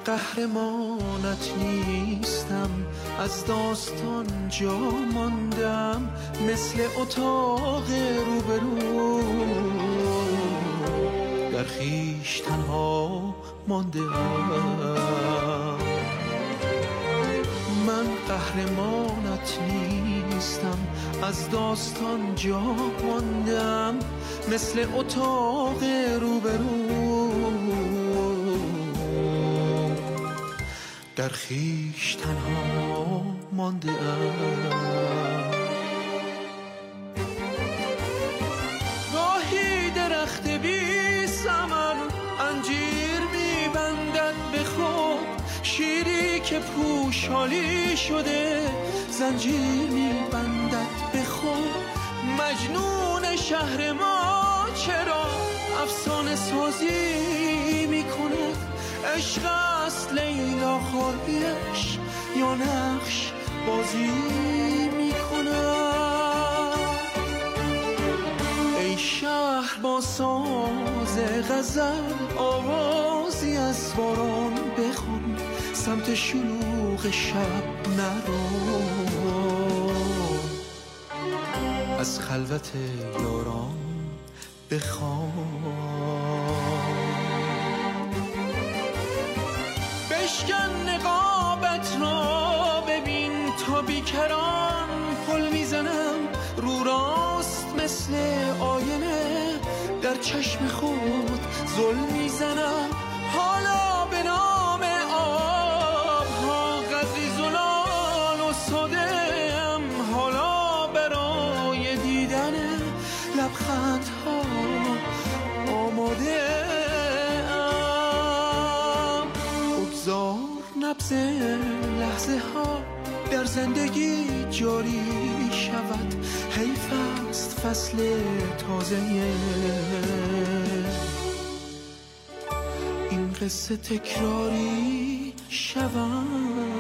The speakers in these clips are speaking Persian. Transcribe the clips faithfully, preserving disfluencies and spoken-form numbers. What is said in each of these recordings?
قهرمانت نیستم، از داستان جا ماندم، مثل اتاق روبرو در خویش تنها مانده ام. من قهرمانت نیستم، از داستان جا ماندم، مثل اتاق روبرو در خویش تنها مانده ام. گاهی درخت بی ثمر انجیر میبندد به خود، شیری که پوشالی شده زنجیر میبندد به خود. مجنون شهر ما چرا افسانه سازی میکند؟ عشق است لیلا خواهیش یا نقش بازی میکند؟ ای شهر با ساز غزل آوازی از باران بخون، سمت شلوغ شب نرو، از خلوت یاران بخوان. بشکن نقابت را ببین تا بیکران پل میزنم، رو راست مثل آینه در چشم خود ظلم میزنم. حالا به نام آب ها قدری زلال و سادم، حالا برای دیدن لبخند ها آماده ام. بگذار نبض لحظه ها در زندگی جاری شود، حیف است فصل تازه این قصه تکراری شود.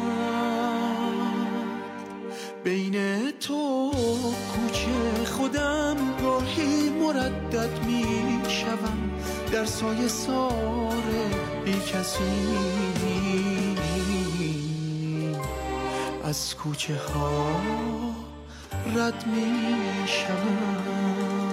بین تو کوچه خودم گاهی مردد می شوم، در سایه سار بی کسی از کوچه ها رد می شوم.